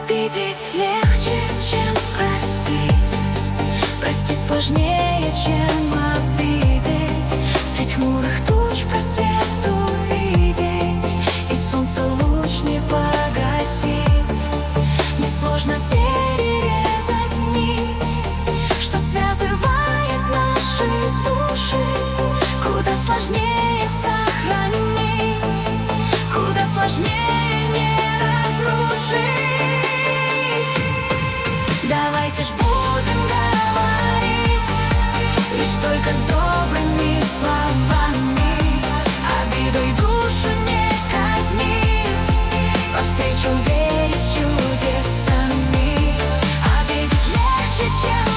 Обидеть легче, чем простить. Простить сложнее, чем обидеть. Средь хмурых туч просвет увидеть и солнце луч не погасить. Несложно перерезать нить, что связывает наши души. Куда сложнее сохранить, куда сложнее не разрушить. Давайте ж будем говорить лишь только добрыми словами, обидой душу не казнить, навстречу верить с чудесами. Обидеть легче, чем